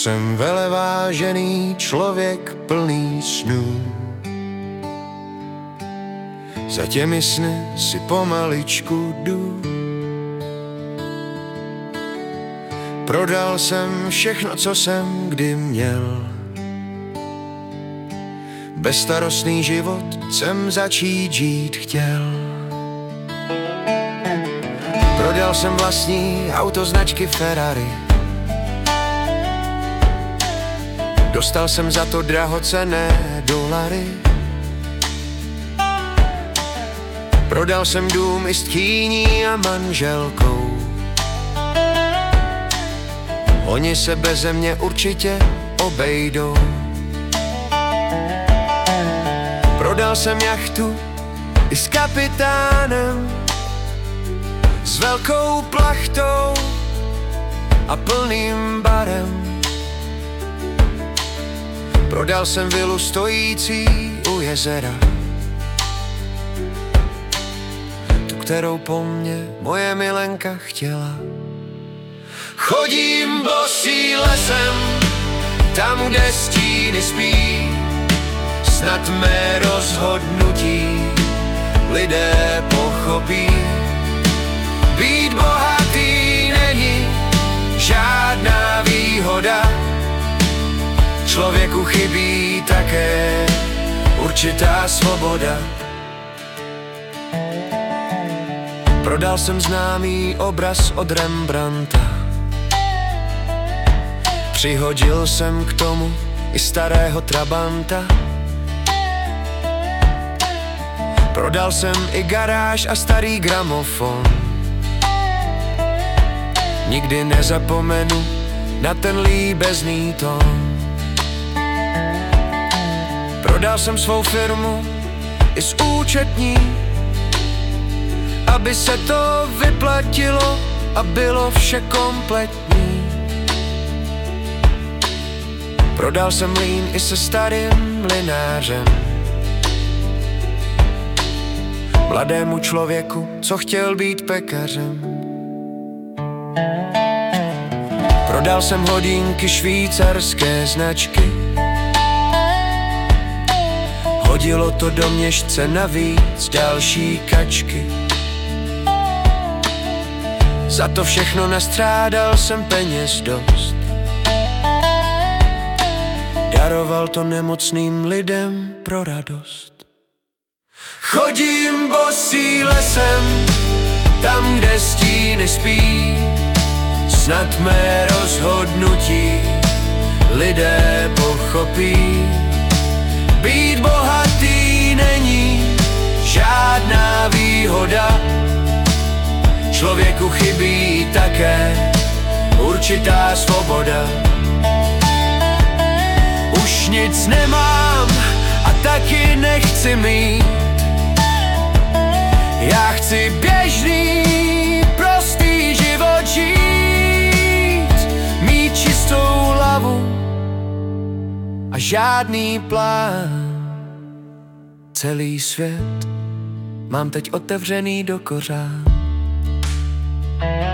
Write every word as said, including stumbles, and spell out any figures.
Jsem velevážený člověk plný snů. Za těmi sny si pomaličku jdu. Prodal jsem všechno, co jsem kdy měl. Bezstarostný život jsem začít žít chtěl. Prodal jsem vlastní auto značky Ferrari. Dostal jsem za to drahocenné dolary. Prodal jsem dům i s tchýní a manželkou. Oni se beze mě určitě obejdou. Prodal jsem jachtu i s kapitánem, s velkou plachtou a plným barem. Prodal jsem vilu stojící u jezera, tu, kterou po mně moje milenka chtěla. Chodím bosý lesem, tam, kde stíny spí. Snad mé rozhodnutí lidé pochopí. Být bohatý není žádná výhoda. Člověku chybí také určitá svoboda. Prodal jsem známý obraz od Rembrandta. Přihodil jsem k tomu i starého trabanta. Prodal jsem i garáž a starý gramofon. Nikdy nezapomenu na ten líbezný tón. Prodal jsem svou firmu i s účetní, aby se to vyplatilo a bylo vše kompletní. Prodal jsem mlýn i se starým mlynářem, mladému člověku, co chtěl být pekařem. Prodal jsem hodinky švýcarské značky. Hodilo to do měšce navíc další kačky. Za to všechno nastřádal jsem peněz dost. Daroval to nemocným lidem pro radost. Chodím bosý lesem, tam, kde stíny spí. Snad mé rozhodnutí lidé pochopí. Být bohatý není žádná výhoda. Člověku chybí také určitá svoboda. Už nic nemám a taky nechci mít. Já chci běžný, prostý život žít. Mít čistou hlavu a žádný plán. Celý svět mám teď otevřený do kořán.